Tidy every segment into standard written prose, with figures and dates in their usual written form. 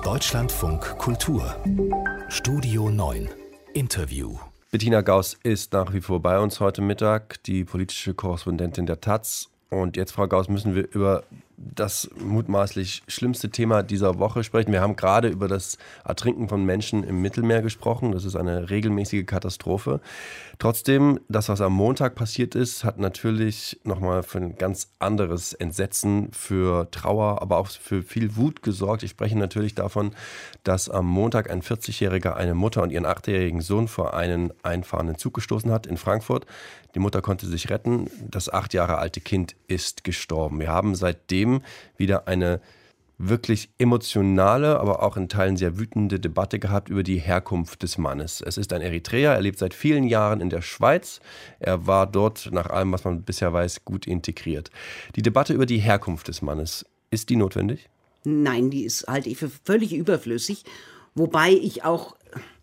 Deutschlandfunk Kultur Studio 9 Interview. Bettina Gauss ist nach wie vor bei uns heute Mittag, die politische Korrespondentin der taz. Und jetzt, Frau Gauss, müssen wir über das mutmaßlich schlimmste Thema dieser Woche sprechen. Wir haben gerade über das Ertrinken von Menschen im Mittelmeer gesprochen. Das ist eine regelmäßige Katastrophe. Trotzdem, das, was am Montag passiert ist, hat natürlich nochmal für ein ganz anderes Entsetzen, für Trauer, aber auch für viel Wut gesorgt. Ich spreche natürlich davon, dass am Montag ein 40-Jähriger eine Mutter und ihren 8-jährigen Sohn vor einen einfahrenden Zug gestoßen hat in Frankfurt. Die Mutter konnte sich retten. Das 8 Jahre alte Kind ist gestorben. Wir haben seitdem wieder eine wirklich emotionale, aber auch in Teilen sehr wütende Debatte gehabt über die Herkunft des Mannes. Es ist ein Eritreer, er lebt seit vielen Jahren in der Schweiz. Er war dort, nach allem, was man bisher weiß, gut integriert. Die Debatte über die Herkunft des Mannes, ist die notwendig? Nein, die halte ich für völlig überflüssig. Wobei ich auch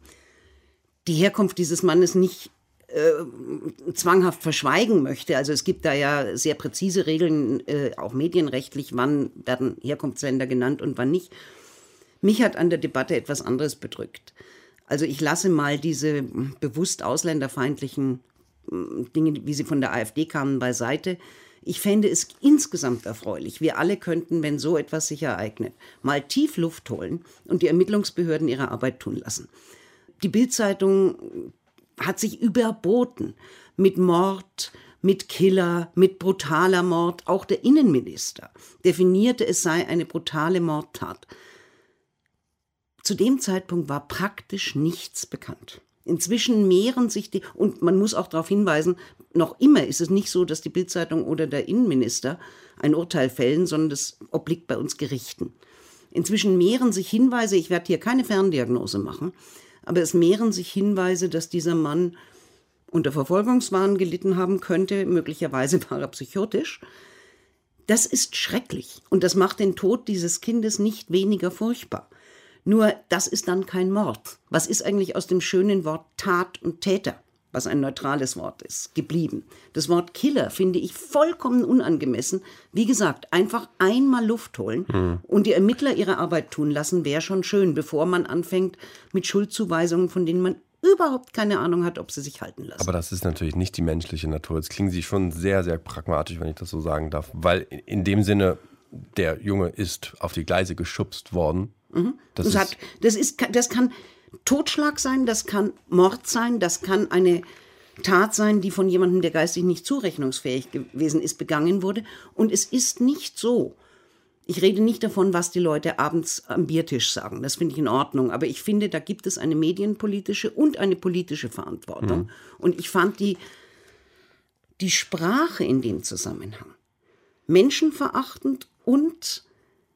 die Herkunft dieses Mannes nicht zwanghaft verschweigen möchte. Also es gibt da ja sehr präzise Regeln, auch medienrechtlich, wann werden Herkunftsländer genannt und wann nicht. Mich hat an der Debatte etwas anderes bedrückt. Also ich lasse mal diese bewusst ausländerfeindlichen Dinge, wie sie von der AfD kamen, beiseite. Ich fände es insgesamt erfreulich. Wir alle könnten, wenn so etwas sich ereignet, mal tief Luft holen und die Ermittlungsbehörden ihre Arbeit tun lassen. Die Bild-Zeitung hat sich überboten mit Mord, mit Killer, mit brutaler Mord. Auch der Innenminister definierte, es sei eine brutale Mordtat. Zu dem Zeitpunkt war praktisch nichts bekannt. Inzwischen mehren sich und man muss auch darauf hinweisen, noch immer ist es nicht so, dass die Bild-Zeitung oder der Innenminister ein Urteil fällen, sondern das obliegt bei uns Gerichten. Inzwischen mehren sich Hinweise, ich werde hier keine Ferndiagnose machen, aber es mehren sich Hinweise, dass dieser Mann unter Verfolgungswahn gelitten haben könnte. Möglicherweise war er psychotisch. Das ist schrecklich und das macht den Tod dieses Kindes nicht weniger furchtbar. Nur, das ist dann kein Mord. Was ist eigentlich aus dem schönen Wort Tat und Täter, was ein neutrales Wort ist, geblieben? Das Wort Killer finde ich vollkommen unangemessen. Wie gesagt, einfach einmal Luft holen und die Ermittler ihre Arbeit tun lassen, wäre schon schön, bevor man anfängt mit Schuldzuweisungen, von denen man überhaupt keine Ahnung hat, ob sie sich halten lassen. Aber das ist natürlich nicht die menschliche Natur. Jetzt klingen Sie schon sehr, sehr pragmatisch, wenn ich das so sagen darf. Weil in dem Sinne, der Junge ist auf die Gleise geschubst worden. Das kann Totschlag sein, das kann Mord sein, das kann eine Tat sein, die von jemandem, der geistig nicht zurechnungsfähig gewesen ist, begangen wurde. Und es ist nicht so. Ich rede nicht davon, was die Leute abends am Biertisch sagen. Das finde ich in Ordnung. Aber ich finde, da gibt es eine medienpolitische und eine politische Verantwortung. Und ich fand die Sprache in dem Zusammenhang menschenverachtend und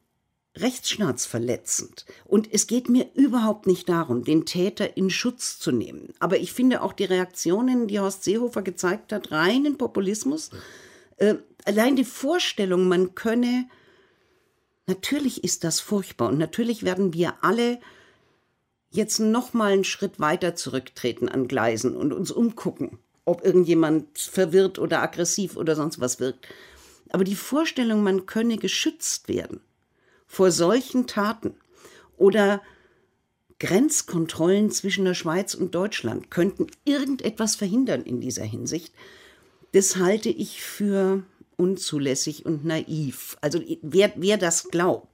rechtsstaatsverletzend. Und es geht mir überhaupt nicht darum, den Täter in Schutz zu nehmen. Aber ich finde auch die Reaktionen, die Horst Seehofer gezeigt hat, reinen Populismus. Allein die Vorstellung, man könne, natürlich ist das furchtbar und natürlich werden wir alle jetzt noch mal einen Schritt weiter zurücktreten an Gleisen und uns umgucken, ob irgendjemand verwirrt oder aggressiv oder sonst was wirkt. Aber die Vorstellung, man könne geschützt werden vor solchen Taten oder Grenzkontrollen zwischen der Schweiz und Deutschland könnten irgendetwas verhindern in dieser Hinsicht. Das halte ich für unzulässig und naiv. Also wer das glaubt,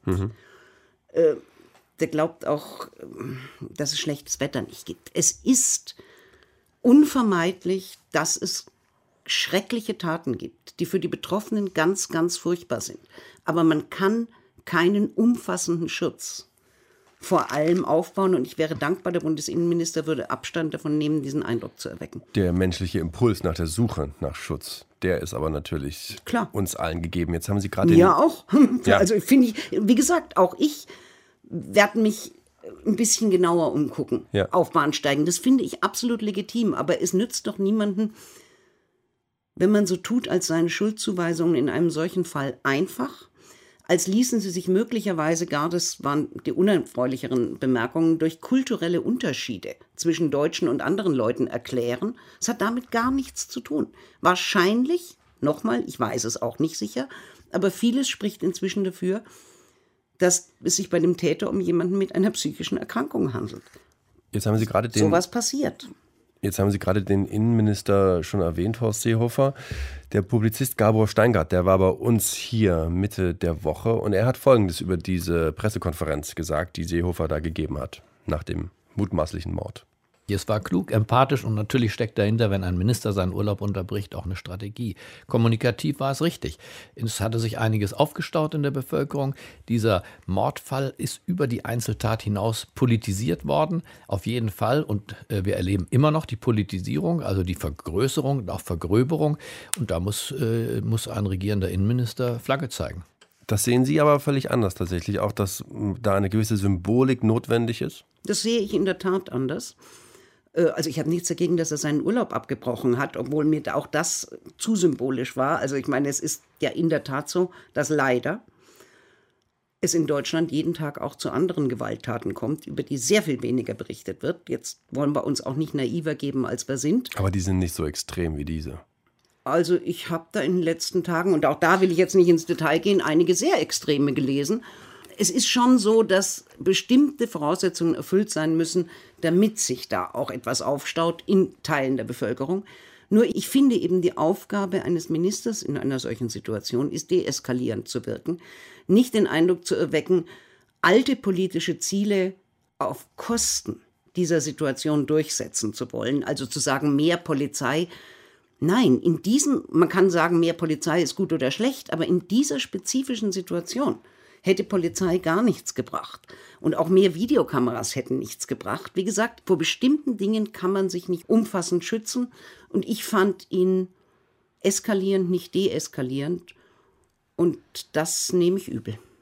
der glaubt auch, dass es schlechtes Wetter nicht gibt. Es ist unvermeidlich, dass es schreckliche Taten gibt, die für die Betroffenen ganz, ganz furchtbar sind. Aber man kann keinen umfassenden Schutz vor allem aufbauen. Und ich wäre dankbar, der Bundesinnenminister würde Abstand davon nehmen, diesen Eindruck zu erwecken. Der menschliche Impuls nach der Suche nach Schutz, der ist aber natürlich uns allen gegeben. Jetzt haben Sie gerade Ja, auch. Ja. Also finde ich, wie gesagt, auch ich werde mich ein bisschen genauer umgucken auf Bahnsteigen. Das finde ich absolut legitim. Aber es nützt doch niemanden, wenn man so tut, als seien Schuldzuweisungen in einem solchen Fall einfach, als ließen sie sich möglicherweise das waren die unerfreulicheren Bemerkungen, durch kulturelle Unterschiede zwischen Deutschen und anderen Leuten erklären. Es hat damit gar nichts zu tun. Wahrscheinlich, nochmal, ich weiß es auch nicht sicher, aber vieles spricht inzwischen dafür, dass es sich bei dem Täter um jemanden mit einer psychischen Erkrankung handelt. Jetzt haben Sie gerade sowas passiert. Jetzt haben Sie gerade den Innenminister schon erwähnt, Horst Seehofer. Der Publizist Gabor Steingart, der war bei uns hier Mitte der Woche und er hat Folgendes über diese Pressekonferenz gesagt, die Seehofer da gegeben hat, nach dem mutmaßlichen Mord. Es war klug, empathisch und natürlich steckt dahinter, wenn ein Minister seinen Urlaub unterbricht, auch eine Strategie. Kommunikativ war es richtig. Es hatte sich einiges aufgestaut in der Bevölkerung. Dieser Mordfall ist über die Einzeltat hinaus politisiert worden, auf jeden Fall. Und wir erleben immer noch die Politisierung, also die Vergrößerung und auch Vergröberung. Und da muss ein regierender Innenminister Flagge zeigen. Das sehen Sie aber völlig anders tatsächlich, auch dass da eine gewisse Symbolik notwendig ist? Das sehe ich in der Tat anders. Also ich habe nichts dagegen, dass er seinen Urlaub abgebrochen hat, obwohl mir auch das zu symbolisch war. Also ich meine, es ist ja in der Tat so, dass leider es in Deutschland jeden Tag auch zu anderen Gewalttaten kommt, über die sehr viel weniger berichtet wird. Jetzt wollen wir uns auch nicht naiver geben, als wir sind. Aber die sind nicht so extrem wie diese. Also ich habe da in den letzten Tagen, und auch da will ich jetzt nicht ins Detail gehen, einige sehr Extreme gelesen. Es ist schon so, dass bestimmte Voraussetzungen erfüllt sein müssen, damit sich da auch etwas aufstaut in Teilen der Bevölkerung. Nur ich finde eben, die Aufgabe eines Ministers in einer solchen Situation ist, deeskalierend zu wirken, nicht den Eindruck zu erwecken, alte politische Ziele auf Kosten dieser Situation durchsetzen zu wollen, also zu sagen, mehr Polizei. Nein, man kann sagen, mehr Polizei ist gut oder schlecht, aber in dieser spezifischen Situation hätte Polizei gar nichts gebracht. Und auch mehr Videokameras hätten nichts gebracht. Wie gesagt, vor bestimmten Dingen kann man sich nicht umfassend schützen. Und ich fand ihn eskalierend, nicht deeskalierend. Und das nehme ich übel.